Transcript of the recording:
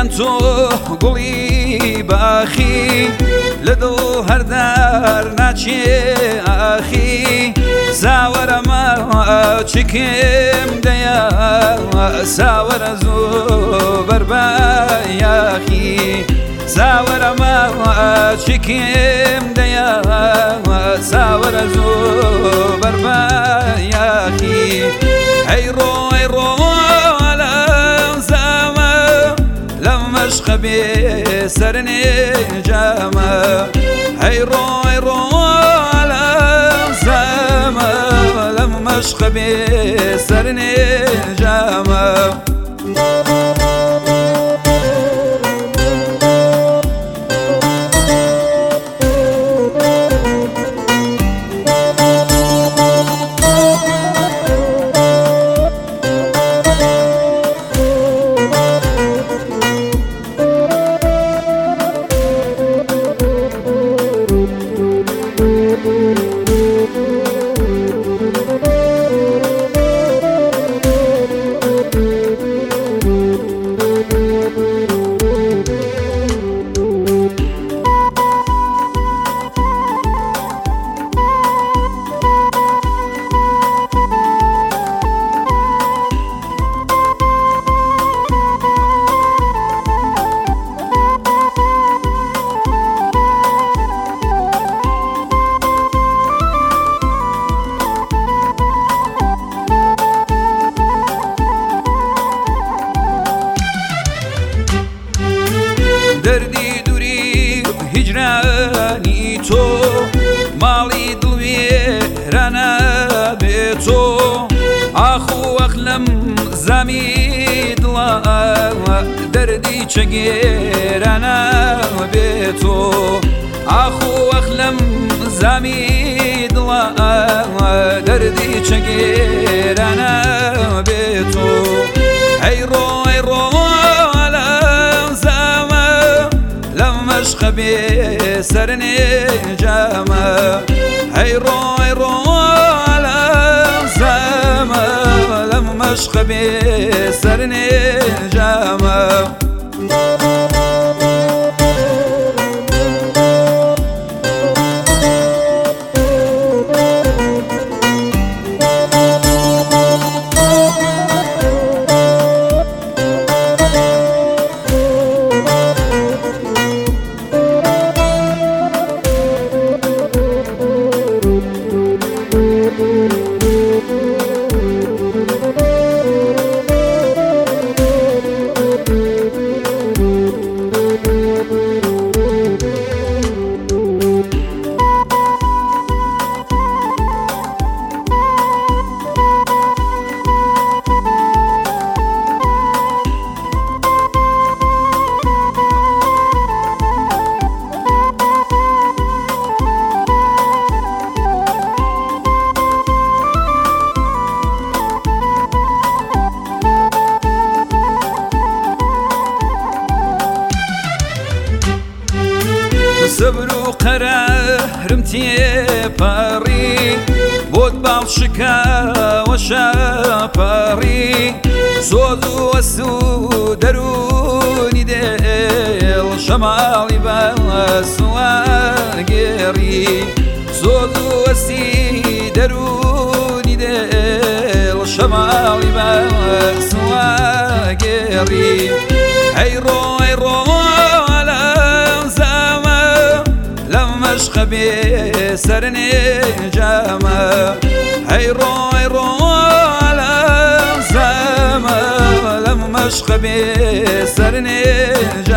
تۆ گوڵی باخی لە دڵ هەردار ناچێ ئاخی ساوەرەمە چکم دەیە ساوەرە زوو بەربایاخی ساوەرەمە چکم دەیە ساوەرە زوو بەربایاخی ئەیڕۆ ئەیڕۆ مشقبي سرني جامة هيرو هيرو على زامة لم مشقبي سرني جامة دردی دوری هجرانی تو ماڵی دڵوێرانە بێ تۆ ئاخو ئەخلەم زامی دڵە دەردی چەگێرانە بێ تۆ ئاخو ئەخلەم زامی دڵە دەردی چەگێرانە بێ تۆ ئەیڕۆ ئەیڕۆ مشقبي سرني جامة هيرو هيرو على زامة لم مشقبي سرني جامة سبر و قرارم تێپەڕی بۆت باڵشکا وە شاپەڕی سۆز و وەس و دەرونی دێڵ شەماڵی بەسوارگێڕی سۆز و وەسی دەرونی دێڵ شەماڵی بەسوارگێڕی ئەیڕۆ ئەیڕۆ مشقبي سرني جامة هيرو هيرو على زامة لم مشقبي سرني